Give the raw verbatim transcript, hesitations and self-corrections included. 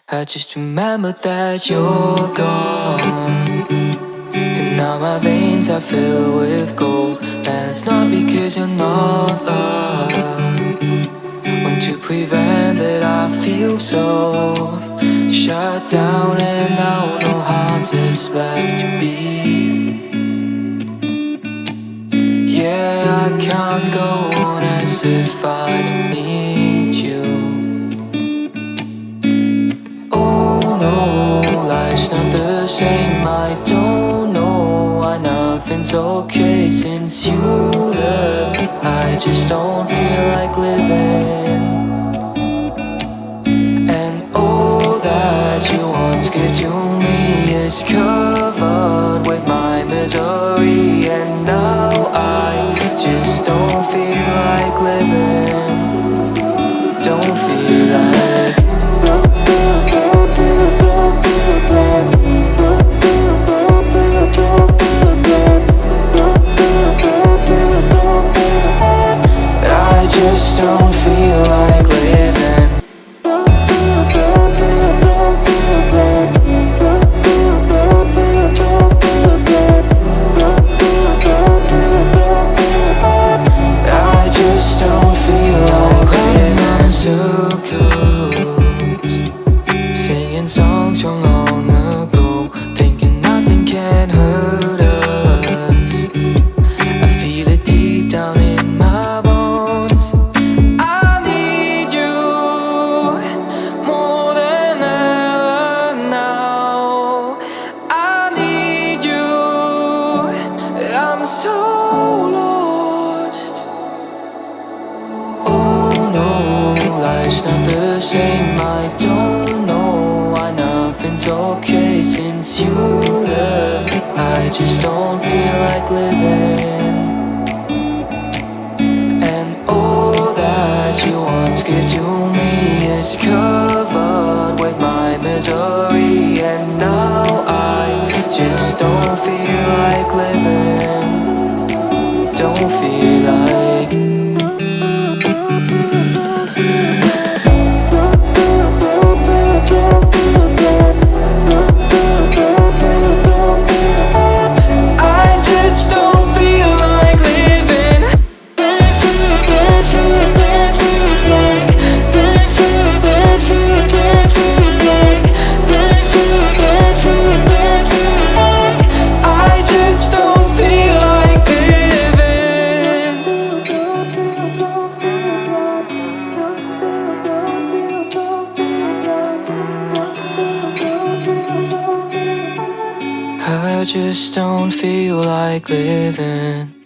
I just remember that you're gone, and now my veins are filled with gold. And it's not because you're not loved. Want to prevent that I feel so shut down, and I don't know how this left to be. Yeah, I can't go on as if I don't need you. Life's not the same, I don't know why nothing's okay since you left. I just don't feel like living, and all that you once gave to me is covered with my misery. And now I just don't feel like living, don't feel like just don't feel like living. I just don't feel like living in circles, singing songs from long ago, thinking nothing can hurt us. I feel it deep down in my bones. I'm so lost. Oh no, life's not the same, I don't know why nothing's okay since you left. I just don't feel like living, and all that you once gave to me is covered with my misery. And now I just don't feel like living, don't feel like. I just don't feel like living. I just don't feel like living. I just don't feel like living.